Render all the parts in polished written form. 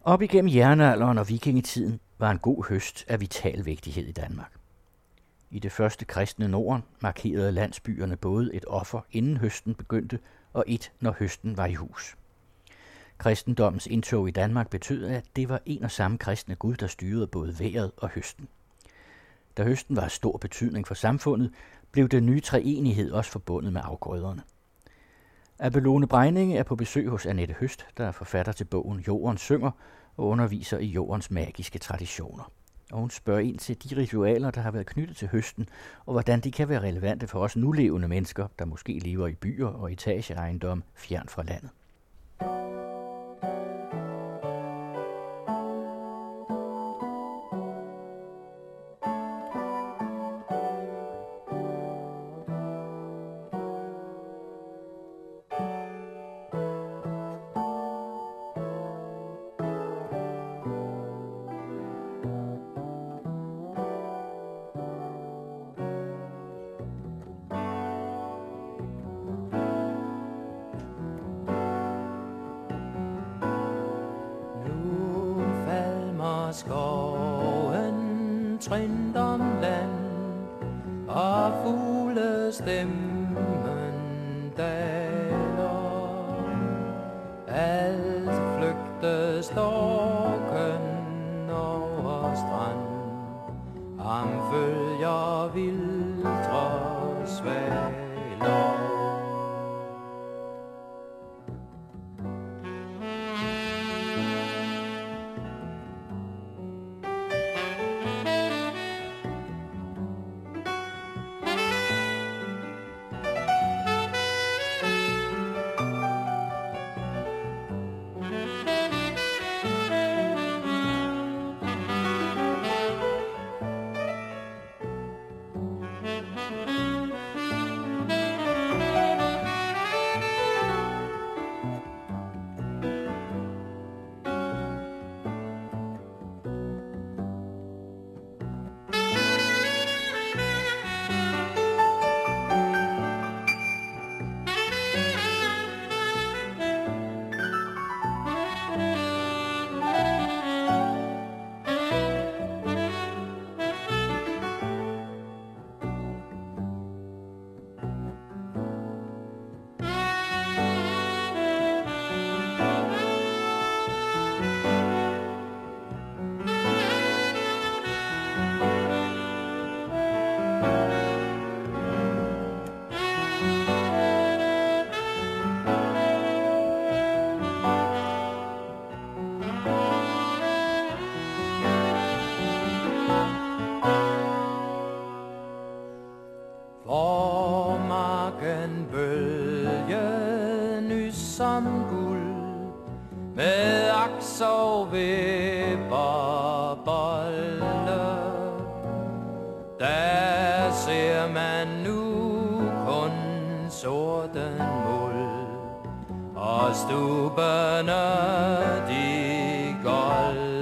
Op igennem jernalderen og vikingetiden var en god høst af vital vigtighed i Danmark. I det første kristne Norden markerede landsbyerne både et offer, inden høsten begyndte, og et, når høsten var i hus. Kristendommens indtog i Danmark betød, at det var en og samme kristne Gud, der styrede både vejret og høsten. Da høsten var af stor betydning for samfundet, blev den nye treenighed også forbundet med afgrøderne. Abelone Brejninge er på besøg hos Annette Høst, der er forfatter til bogen Jorden synger og underviser i jordens magiske traditioner. Og hun spørger ind til de ritualer, der har været knyttet til høsten, og hvordan de kan være relevante for os nulevende mennesker, der måske lever i byer og etageejendomme fjern fra landet. Skoven trindt om land, og fuglestemmen daler. Alt flygte storken over strand, ham følger vildre svaler. Som guld med aks og vipperbolle, der ser man nu kun sorten muld og stuberne de golde.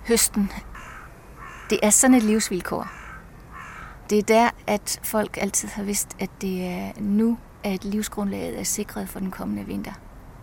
høsten, det er sådan et livsvilkår. Det er der, at folk altid har vidst, at det er nu, at livsgrundlaget er sikret for den kommende vinter.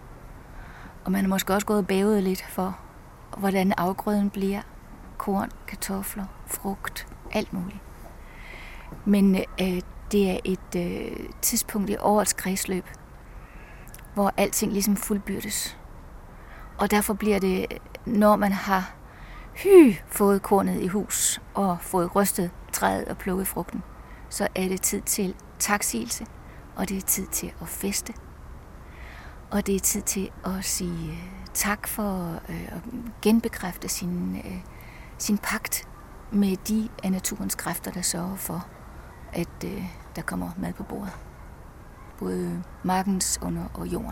Og man har måske også gået og bævet lidt for, hvordan afgrøden bliver. Korn, kartofler, frugt, alt muligt. Men det er et tidspunkt i årets kredsløb, hvor alting ligesom fuldbyrdes. Og derfor bliver det, når man har fået kornet i hus og fået rystet træet og plukket frugten, så er det tid til taksigelse, og det er tid til at feste. Og det er tid til at sige tak for at genbekræfte sin pagt med de af naturens kræfter, der sørger for, at der kommer mad på bordet. Både markens under og jorden.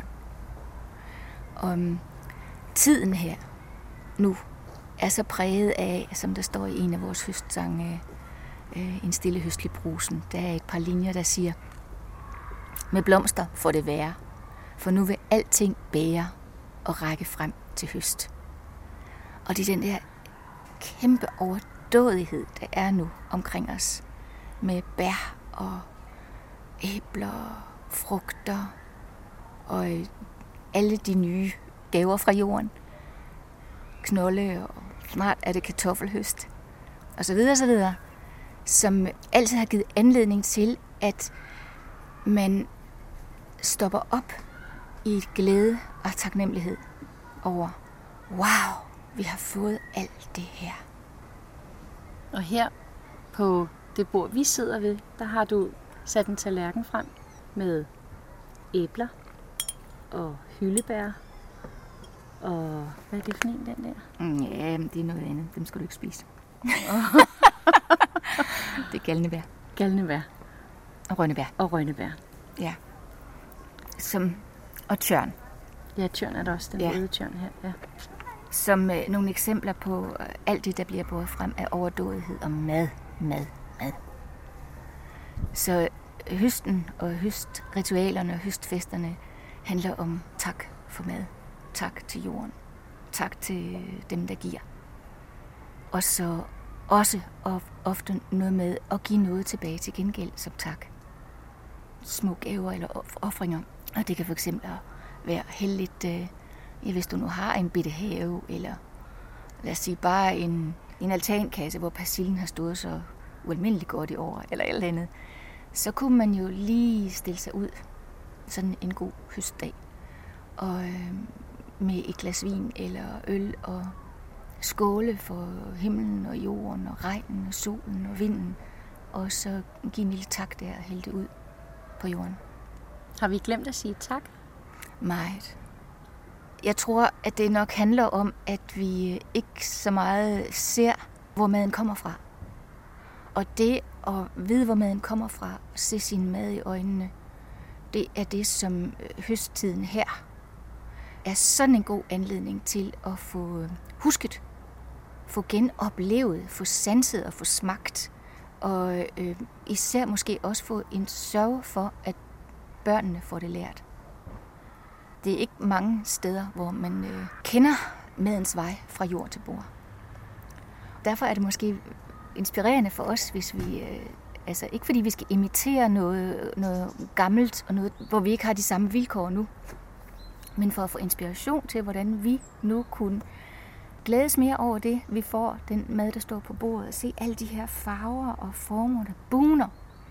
Og tiden her nu er så præget af, som der står i en af vores høstsange, En stille høstlig brusen. Der er et par linjer, der siger: med blomster får det være, for nu vil alting bære og række frem til høst. Og det er den der kæmpe overdådighed, der er nu omkring os, med bær og æbler, frugter og alle de nye gaver fra jorden. Knolde, og snart er det kartoffelhøst, og så videre, som altid har givet anledning til, at man stopper op i glæde og taknemmelighed over, wow, vi har fået alt det her. Og her på det bord, vi sidder ved, der har du sat en tallerken frem med æbler og hyldebær. Og hvad er det for en, den der? Ja, det er noget andet. Dem skal du ikke spise. Det er galnebær. Galnebær. Og rønnebær. Og rønnebær. Ja. Og tjørn. Ja, tjørn er der også, den røde tjørn her. Ja. Som nogle eksempler på alt det, der bliver båret frem af overdådighed og mad. Så høsten og høstritualerne og høstfesterne handler om tak for mad. Tak til jorden. Tak til dem, der giver. Og så også ofte noget med at give noget tilbage til gengæld som tak. Små gaver eller ofringer. Og det kan for eksempel være heldigt, hvis du nu har en bitte have, eller lad os sige bare en altankasse, hvor persillen har stået så ualmindeligt godt i år, eller alt andet. Så kunne man jo lige stille sig ud sådan en god høstdag. Og med et glas vin eller øl og skåle for himlen og jorden og regnen og solen og vinden. Og så give en lille tak der og hælde det ud på jorden. Har vi glemt at sige tak? Meget. Jeg tror, at det nok handler om, at vi ikke så meget ser, hvor maden kommer fra. Og det at vide, hvor maden kommer fra, og se sin mad i øjnene, det er det, som høsttiden her er sådan en god anledning til at få husket, få genoplevet, få sanset og få smagt. Og især måske også få en sørge for, at børnene får det lært. Det er ikke mange steder, hvor man kender madens vej fra jord til bord. Derfor er det måske inspirerende for os, hvis vi, ikke fordi vi skal imitere noget gammelt, og noget, hvor vi ikke har de samme vilkår nu, men for at få inspiration til, hvordan vi nu kunne glædes mere over det, vi får, den mad, der står på bordet, og se alle de her farver og former, der buner.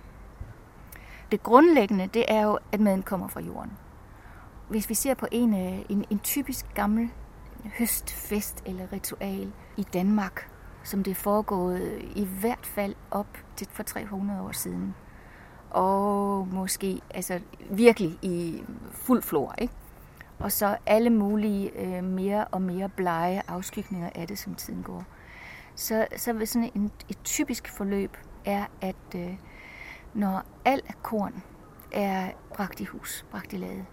Det grundlæggende, det er jo, at maden kommer fra jorden. Hvis vi ser på en typisk gammel høstfest eller ritual i Danmark, som det er foregået i hvert fald op til for 300 år siden, og måske virkelig i fuld flor, ikke? Og så alle mulige mere og mere blege afskygninger af det, som tiden går. Så vil sådan et typisk forløb er, at når al korn er bragt i hus, bragt i lade,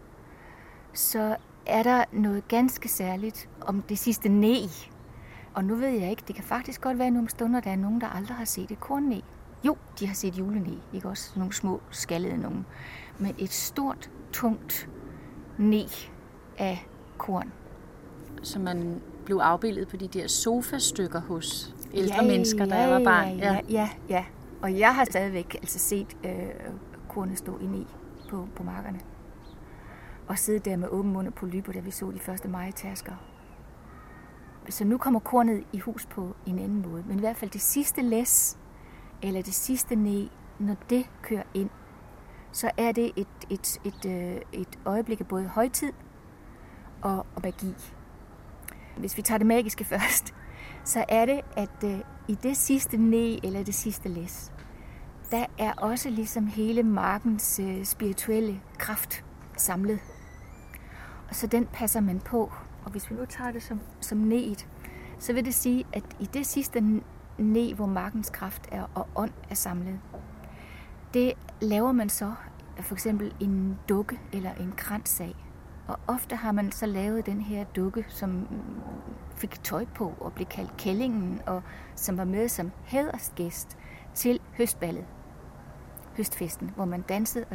så er der noget ganske særligt om det sidste næ. Og nu ved jeg ikke, det kan faktisk godt være nogle stunder, der er nogen, der aldrig har set et kornnæ. Jo, de har set julenæ, ikke også? Nogle små skallede nogen. Men et stort, tungt næ af korn. Så man blev afbildet på de der sofastykker hos ældre mennesker, da jeg var barn. Ja. Og jeg har stadigvæk set kornet stå inde i på markerne. Og sidde der med åben mund og polypper, da vi så de første majtærskere. Så nu kommer kornet i hus på en anden måde. Men i hvert fald det sidste læs, eller det sidste næ, når det kører ind, så er det et øjeblik af både højtid og magi. Hvis vi tager det magiske først, så er det, at i det sidste næ, eller det sidste læs, der er også ligesom hele markens spirituelle kraft samlet. Og så den passer man på. Og hvis vi nu tager det som næet, så vil det sige, at i det sidste næ, hvor markens kraft er og ånd er samlet, det laver man så for eksempel en dukke eller en krans af. Og ofte har man så lavet den her dukke, som fik tøj på og blev kaldt Kællingen, og som var med som hædersgæst til høstballet, høstfesten, hvor man dansede.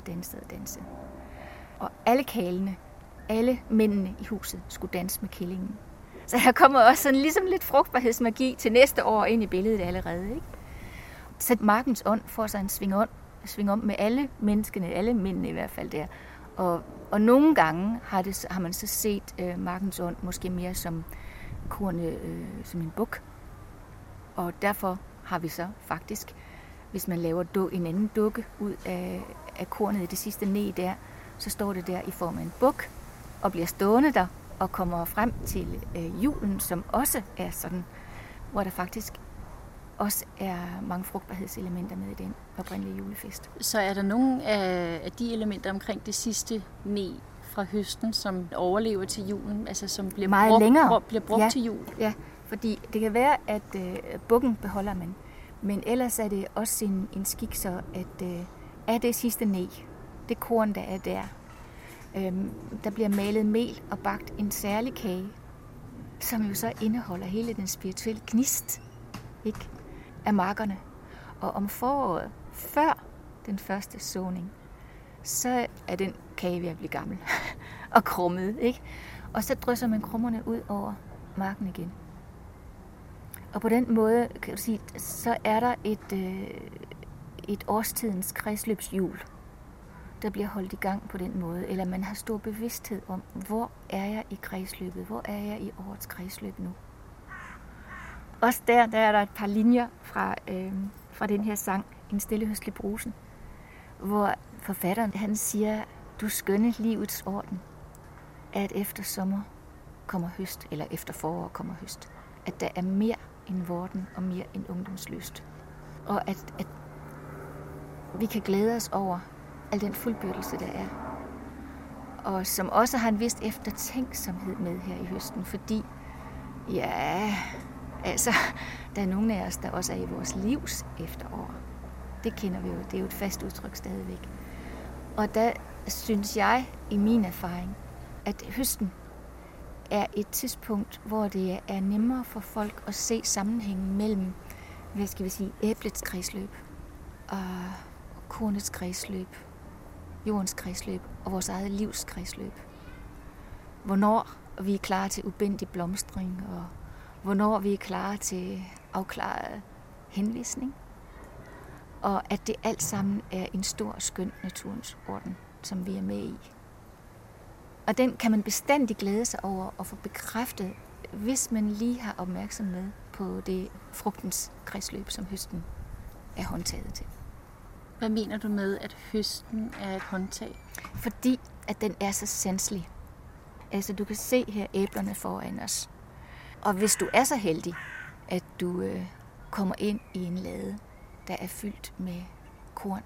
Og alle kælene, alle mændene i huset skulle danse med Kællingen. Så her kommer også sådan ligesom lidt frugtbarhedsmagi til næste år ind i billedet allerede, ikke? Så markens ånd får sig en sving om med alle menneskene, alle mændene i hvert fald der. Og nogle gange har man så set markens ånd måske mere som kornet, som en buk. Og derfor har vi så faktisk, hvis man laver en anden dukke ud af kornet i det sidste næ der, så står det der i form af en buk og bliver stående der og kommer frem til julen, som også er sådan, hvor der faktisk også er mange frugtbarhedselementer med i den oprindelige julefest. Så er der nogle af de elementer omkring det sidste næ fra høsten, som overlever til julen, altså som bliver brugt til jul? Ja, fordi det kan være, at bukken beholder man, men ellers er det også en skik så, at af det sidste næ, det korn, der er der bliver malet mel og bagt en særlig kage, som jo så indeholder hele den spirituelle gnist, ikke, af markerne. Og om foråret, før den første såning, så er den kage ved at blive gammel og krummet, ikke? Og så drysser man krummerne ud over marken igen. Og på den måde, kan du sige, så er der et årstidens kredsløbshjul, der bliver holdt i gang på den måde, eller man har stor bevidsthed om, hvor er jeg i kredsløbet, hvor er jeg i årets kredsløb nu. Også der er der et par linjer fra den her sang, En stille høstlig brusen, hvor forfatteren han siger, du skønne livets orden, at efter sommer kommer høst, eller efter forår kommer høst, at der er mere end vorten og mere end ungdomslyst. Og at vi kan glæde os over al den fuldbyrdelse, der er. Og som også har en vis eftertænksomhed med her i høsten, fordi ja, altså, der er nogle af os, der også er i vores livs efterår. Det kender vi jo, det er jo et fast udtryk stadigvæk. Og der synes jeg, i min erfaring, at høsten er et tidspunkt, hvor det er nemmere for folk at se sammenhængen mellem, hvad skal vi sige, æblets kredsløb og kornets kredsløb, jordens kredsløb og vores eget livs kredsløb. Hvornår vi er klar til ubændig blomstring, og hvornår vi er klar til afklaret henvisning, og at det alt sammen er en stor, skøn naturens orden, som vi er med i. Og den kan man bestandig glæde sig over og få bekræftet, hvis man lige har opmærksomhed på det frugtens kredsløb, som høsten er håndtaget til. Hvad mener du med, at høsten er et håndtag? Fordi at den er så sanselig. Altså du kan se her æblerne foran os. Og hvis du er så heldig, at du kommer ind i en lade, der er fyldt med korn.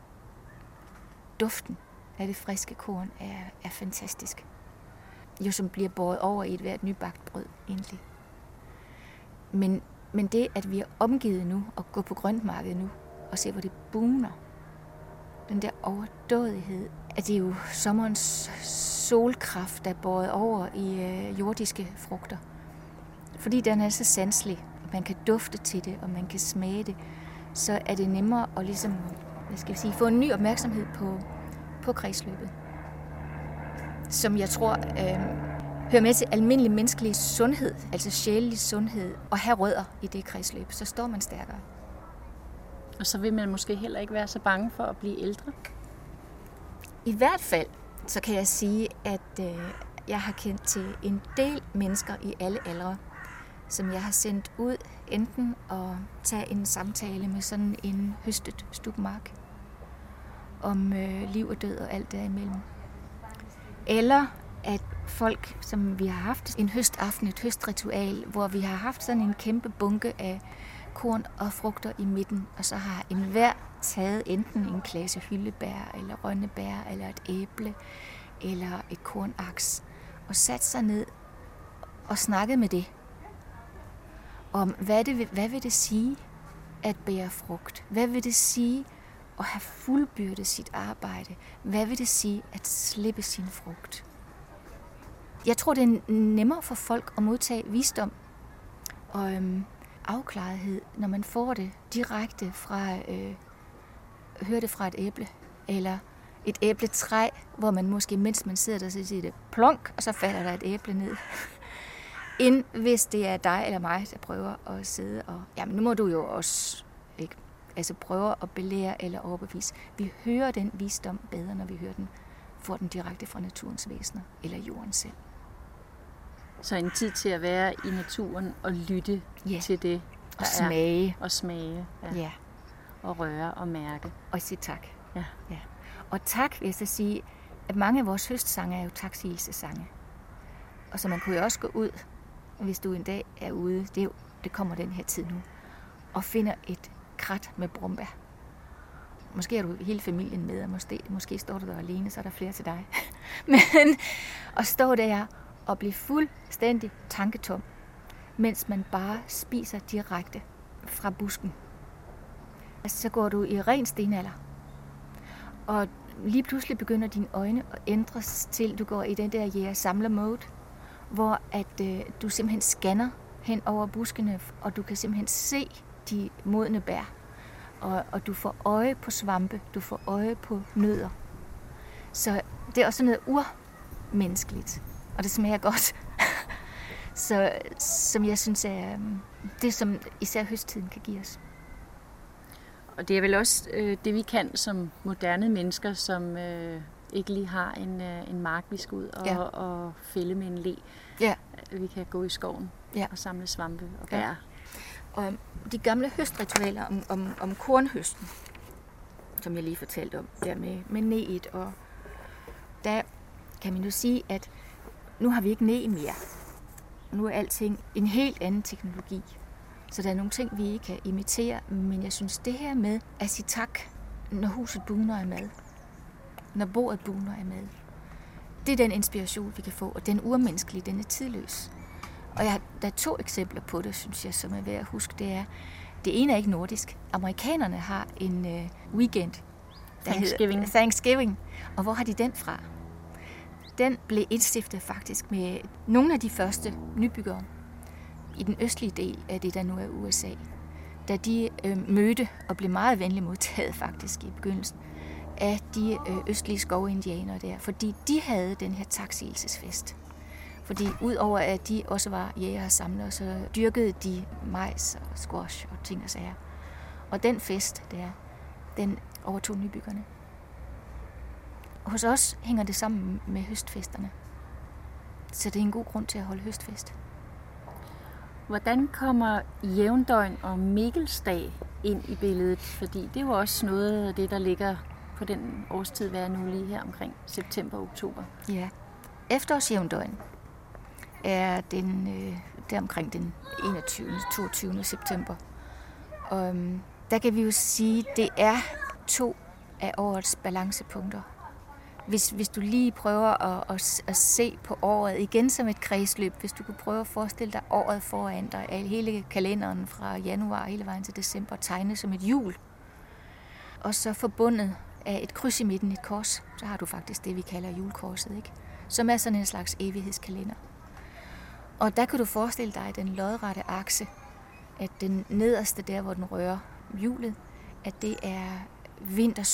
Duften af det friske korn er fantastisk. Jo som bliver båret over i et hvert nybagt brød egentlig. Men det, at vi er omgivet nu og går på grøntmarkedet nu og se, hvor det buner, den der overdådighed, at det er jo sommerens solkraft, der er båret over i jordiske frugter. Fordi den er så sanselig, man kan dufte til det, og man kan smage det, så er det nemmere at ligesom, få en ny opmærksomhed på kredsløbet. Som jeg tror hører med til almindelig menneskelig sundhed, altså sjælelig sundhed, og have rødder i det kredsløb, så står man stærkere. Og så vil man måske heller ikke være så bange for at blive ældre? I hvert fald, så kan jeg sige, at jeg har kendt til en del mennesker i alle aldre, som jeg har sendt ud enten at tage en samtale med sådan en høstet stubmark om liv og død og alt derimellem. Eller at folk, som vi har haft en høstaften, et høstritual, hvor vi har haft sådan en kæmpe bunke af korn og frugter i midten, og så har enhver taget enten en klasse hyldebær, eller rønnebær, eller et æble, eller et kornaks, og sat sig ned og snakket med det. Om hvad vil det sige at bære frugt? Hvad vil det sige at have fuldbyrdet sit arbejde? Hvad vil det sige at slippe sin frugt? Jeg tror, det er nemmere for folk at modtage visdom og afklarethed, når man får det direkte fra, hører det fra et æble, eller et æbletræ, hvor man måske, mens man sidder der, så siger det plonk, og så falder der et æble ned. End hvis det er dig eller mig, der prøver at sidde og, jamen nu må du jo også, ikke? Altså prøve at belære eller overbevise. Vi hører den visdom bedre, når vi hører den, får den direkte fra naturens væsener, eller jorden selv. Så en tid til at være i naturen og lytte til det, der og smage. Og smage. Ja. Og røre og mærke. Og sige tak. Ja. Og tak vil jeg så sige, at mange af vores høstsange er jo taksigelsessange. Og så man kunne jo også gå ud, hvis du en dag er ude, det kommer den her tid nu, og finder et krat med brombær. Måske er du hele familien med, og måske står du der alene, så er der flere til dig. Men at stå der og blive fuldstændig tanketom, mens man bare spiser direkte fra busken. Altså, så går du i ren stenalder. Og lige pludselig begynder dine øjne at ændres til, du går i den der jæger-samler-mode, hvor at du simpelthen scanner hen over buskene, og du kan simpelthen se de modne bær. Og du får øje på svampe, du får øje på nødder. Så det er også noget urmenneskeligt, og det smager godt. Så som jeg synes er det, som især høsttiden kan give os. Og det er vel også det, vi kan som moderne mennesker, som ikke lige har en mark, vi skal ud og fælde med en le. Ja. Vi kan gå i skoven og samle svampe og bær. Ja. Og de gamle høstritualer om kornhøsten, som jeg lige fortalte om, der med neet, og der kan man jo sige, at nu har vi ikke ne mere. Nu er alting en helt anden teknologi. Så der er nogle ting, vi ikke kan imitere, men jeg synes, det her med at sige tak, når huset bugner af mad, når bordet bugner af mad, det er den inspiration, vi kan få, og den urmenneskelige, den er tidløs. Og der er 2 eksempler på det, synes jeg, som er værd at huske. Det ene er ikke nordisk. Amerikanerne har en weekend, der hedder Thanksgiving. Og hvor har de den fra? Den blev indstiftet faktisk med nogle af de første nybyggere i den østlige del af det, der nu er USA. Da de mødte og blev meget venligt modtaget faktisk i begyndelsen af de østlige skovindianere der, fordi de havde den her taksigelsesfest. Fordi udover at de også var jægere og samlere, så dyrkede de majs og squash og ting og sager. Og den fest der, den overtog nybyggerne. Hos os hænger det sammen med høstfesterne. Så det er en god grund til at holde høstfest. Hvordan kommer jævndøgn og Mikkelsdag ind i billedet? Fordi det er jo også noget af det, der ligger på den årstid, hvad er nu lige her omkring september-oktober. Ja, efterårsjævndøgn er der omkring den 21-22. september. Og der kan vi jo sige, det er 2 af årets balancepunkter. Hvis du lige prøver at se på året igen som et kredsløb, hvis du kunne prøve at forestille dig året foran dig, hele kalenderen fra januar hele vejen til december, tegne som et hjul, og så forbundet af et kryds i midten, et kors, så har du faktisk det, vi kalder julekorset, ikke? Som er sådan en slags evighedskalender. Og der kan du forestille dig den lodrette akse, at den nederste der, hvor den rører hjulet, at det er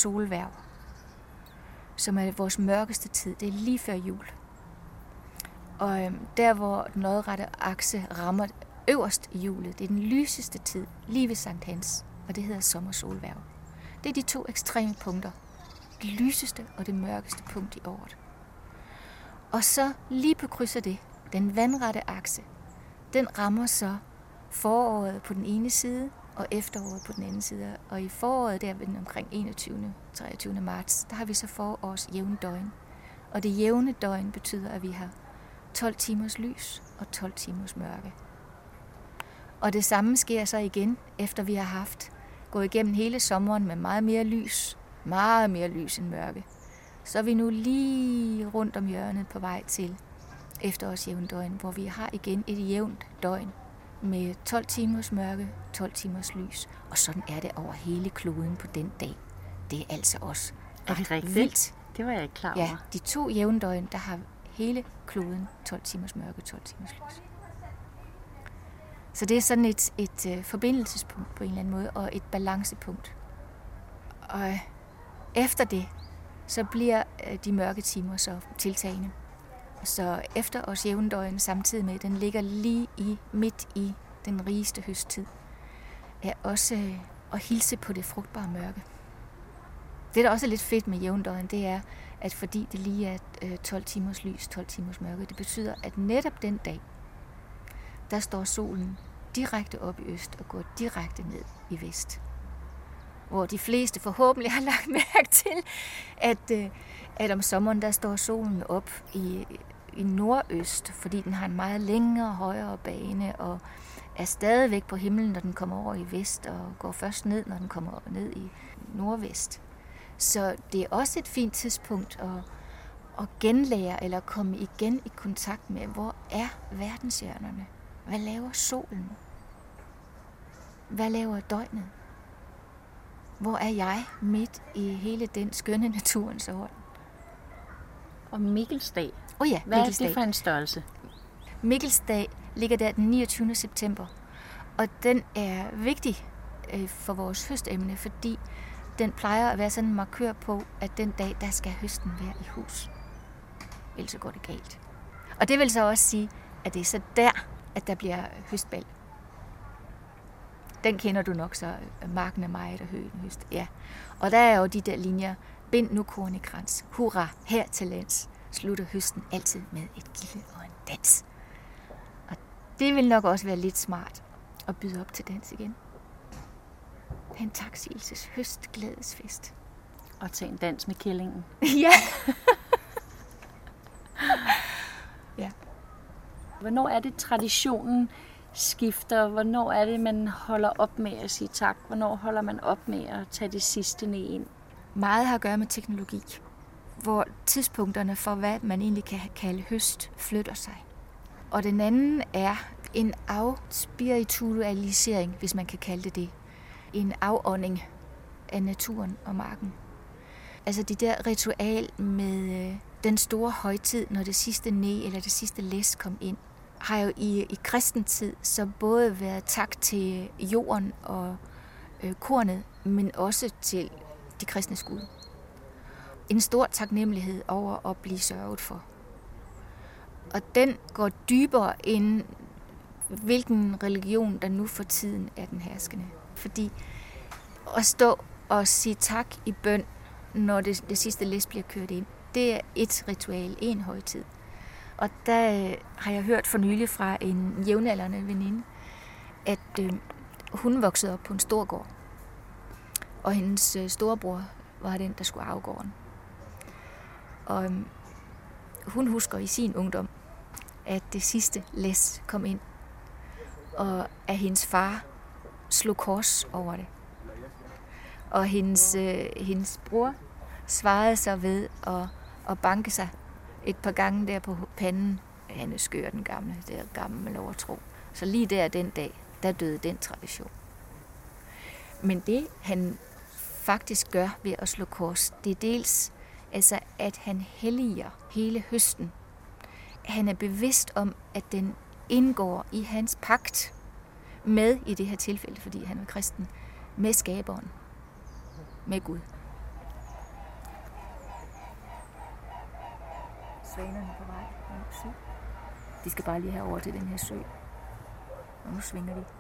vintersolværv, som er vores mørkeste tid. Det er lige før jul. Og der, hvor den lodrette akse rammer øverst i hjulet, det er den lyseste tid, lige ved Sankt Hans, og det hedder sommersolværv. Det er de 2 ekstreme punkter. Det lyseste og det mørkeste punkt i året. Og så lige på kryds af det, den vandrette akse, den rammer så foråret på den ene side, og efteråret på den anden side. Og i foråret, der ved omkring 21. 23. marts, der har vi så forårs jævne døgn. Og det jævne døgn betyder, at vi har 12 timers lys og 12 timers mørke. Og det samme sker så igen, efter vi har gået igennem hele sommeren med meget mere lys end mørke. Så er vi nu lige rundt om hjørnet på vej til efterårs jævne døgn, hvor vi har igen et jævnt døgn med 12 timers mørke, 12 timers lys. Og sådan er det over hele kloden på den dag. Det er altså også rigtigt? Vildt. Det var jeg ikke klar over. Ja, de 2 jævndøgn, der har hele kloden 12 timers mørke, 12 timers lys. Så det er sådan et forbindelsespunkt på en eller anden måde, og et balancepunkt. Og efter det, så bliver de mørke timer så tiltagende. Så efterårs jævndøgn samtidig med, den ligger lige midt i den rigeste høsttid, er også at hilse på det frugtbare mørke. Det, der også er lidt fedt med jævndøgn, det er, at fordi det lige er 12 timers lys, 12 timers mørke, det betyder, at netop den dag, der står solen direkte op i øst og går direkte ned i vest. Hvor de fleste forhåbentlig har lagt mærke til, at om sommeren, der står solen op i nordøst, fordi den har en meget længere, højere bane, og er stadigvæk på himlen, når den kommer over i vest, og går først ned, når den kommer ned i nordvest. Så det er også et fint tidspunkt at genlære, eller komme igen i kontakt med, hvor er verdenshjørnerne? Hvad laver solen? Hvad laver døgnet? Hvor er jeg midt i hele den skønne naturens orden? Og Mikkelsdag. Ja, hvad er det for en størrelse? Mikkelsdag ligger der den 29. september, og den er vigtig for vores høstemne, fordi den plejer at være sådan en markør på, at den dag, der skal høsten være i hus. Ellers så går det galt. Og det vil så også sige, at det er så der, at der bliver høstbal. Den kender du nok så, marken er meget og høen høst. Ja. Og der er jo de der linjer, bind nu korn i krans, hurra, her til lands, slutter høsten altid med et gilde og en dans. Og det vil nok også være lidt smart at byde op til dans igen. En taksigelsens høstglædesfest. Og tage en dans med kællingen. Ja. Ja. Hvornår er det traditionen skifter? Hvornår er det, man holder op med at sige tak? Hvornår holder man op med at tage det sidste ned ind? Meget har at gøre med teknologi, hvor tidspunkterne for, hvad man egentlig kan kalde høst, flytter sig. Og den anden er en afspiritualisering, hvis man kan kalde det det. En afånding af naturen og marken. Altså det der ritual med den store højtid, når det sidste næ eller det sidste læs kom ind, har jo i kristentid så både været tak til jorden og kornet, men også til de kristnes Gud. En stor taknemmelighed over at blive sørget for. Og den går dybere end hvilken religion, der nu for tiden er den herskende. Fordi at stå og sige tak i bøn, når det sidste læs bliver kørt ind, det er et ritual, en højtid. Og der har jeg hørt for nylig fra en jævnaldrende veninde, at hun voksede op på en stor gård. Og hendes storebror var den, der skulle arve gården. Og hun husker i sin ungdom, at det sidste læs kom ind, og at hendes far slog kors over det. Og hendes bror svarede sig ved at banke sig et par gange der på panden. Han er skør, den gamle, det er gammel overtro. Så lige der den dag, der døde den tradition. Men det, han faktisk gør ved at slå kors, det er dels, altså, at han helliger hele høsten. Han er bevidst om, at den indgår i hans pagt med, i det her tilfælde, fordi han er kristen, med skaberen, med Gud. Svanerne på vej. De skal bare lige herover til den her sø. Og nu svinger de.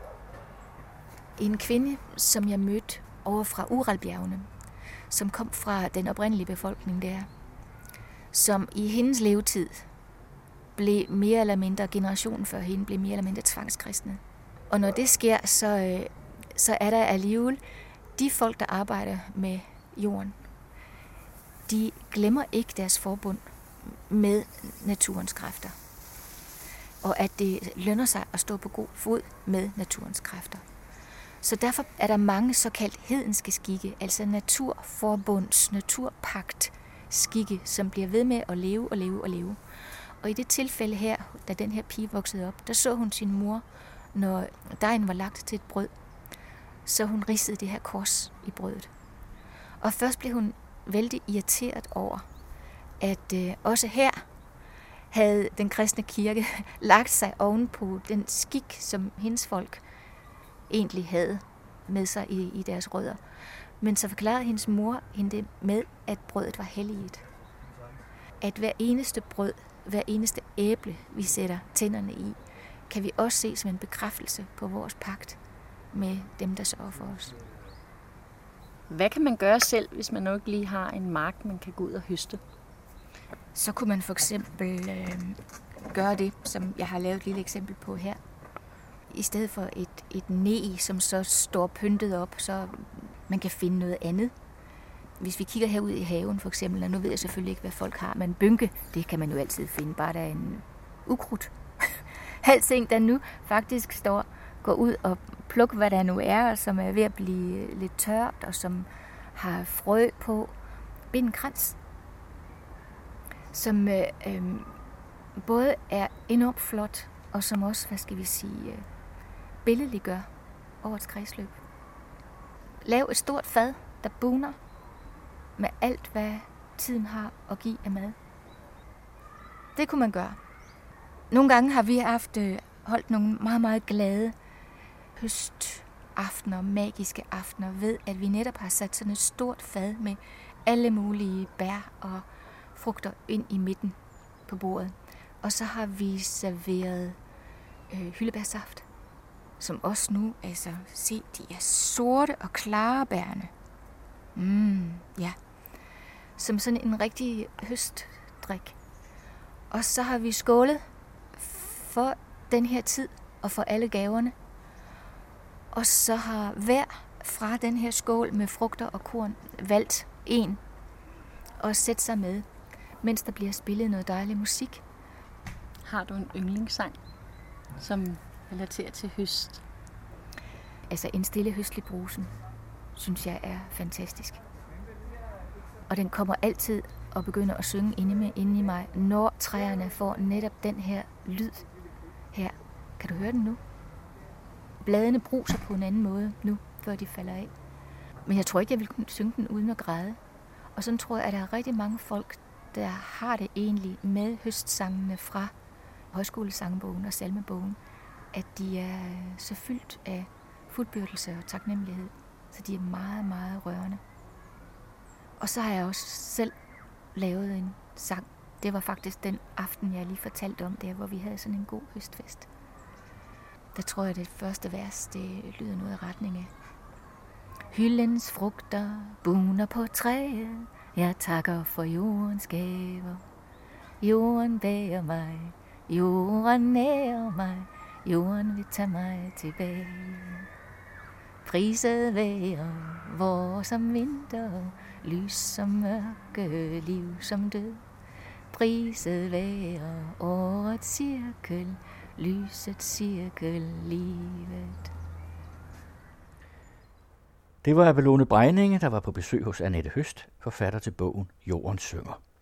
En kvinde, som jeg mødte over fra Uralbjergene, som kom fra den oprindelige befolkning der, som i hendes levetid blev mere eller mindre, generationen før hende, blev mere eller mindre tvangskristne. Og når det sker, så er der alligevel de folk, der arbejder med jorden, de glemmer ikke deres forbund med naturens kræfter. Og at det lønner sig at stå på god fod med naturens kræfter. Så derfor er der mange såkaldt hedenske skikke, altså naturforbunds, naturpagt skikke, som bliver ved med at leve og leve og leve. Og i det tilfælde her, da den her pige voksede op, der så hun sin mor, når dejen var lagt til et brød, så hun ridsede det her kors i brødet. Og først blev hun vældig irriteret over, at også her havde den kristne kirke lagt sig ovenpå den skik, som hendes folk egentlig havde med sig i deres rødder. Men så forklarede hendes mor hende det med, at brødet var helliget. At hver eneste brød, hver eneste æble, vi sætter tænderne i, kan vi også se som en bekræftelse på vores pagt med dem, der sørger for os. Hvad kan man gøre selv, hvis man nok lige har en mark, man kan gå ud og høste? Så kunne man for eksempel gøre det, som jeg har lavet et lille eksempel på her. I stedet for et næ, som så står pyntet op, så man kan finde noget andet. Hvis vi kigger herud i haven for eksempel, og nu ved jeg selvfølgelig ikke, hvad folk har, men bynke, det kan man jo altid finde, bare der er en ukrudt. Alting, der nu faktisk går ud og plukker, hvad der nu er, og som er ved at blive lidt tørt, og som har frø på. Bind en krans, som både er enormt flot, og som også, billedliggør årets kredsløb. Lav et stort fad, der bugner med alt, hvad tiden har at give af mad. Det kunne man gøre. Nogle gange har vi holdt nogle meget, meget glade høstaftener, magiske aftener, ved at vi netop har sat sådan et stort fad med alle mulige bær og frugter ind i midten på bordet. Og så har vi serveret hyldebærsaft, som også nu, se, de er sorte og klare bærne. Ja. Som sådan en rigtig høstdrik. Og så har vi skålet for den her tid og for alle gaverne. Og så har hver fra den her skål med frugter og korn valgt en og sætte sig med, mens der bliver spillet noget dejlig musik. Har du en yndlingssang, som relaterer til høst? En stille høstlig brusen, synes jeg er fantastisk. Og den kommer altid og begynder at synge inde i mig, når træerne får netop den her lyd her. Kan du høre den nu? Bladene bruser på en anden måde nu, før de falder af. Men jeg tror ikke, jeg vil kunne synge den uden at græde. Og sådan tror jeg, at der er rigtig mange folk, der har det egentlig med høstsangene fra højskolesangbogen og salmebogen, at de er så fyldt af fuldbyrdelse og taknemmelighed, så de er meget, meget rørende. Og så har jeg også selv lavet en sang. Det var faktisk den aften, jeg lige fortalte om, der hvor vi havde sådan en god høstfest. Der tror jeg, at det første vers, det lyder noget i retning af: hyldens frugter bugner på træet, jeg takker for jordens gaver. Jorden bærer mig, jorden nærer mig, jorden vil tage mig tilbage. Priset vejr, vår som vinter, lys som mørke, liv som død. Priset vejr, årets cirkel, lysets cirkel, livet. Det var Abelone Breininge, der var på besøg hos Annette Høst, forfatter til bogen Jorden synger.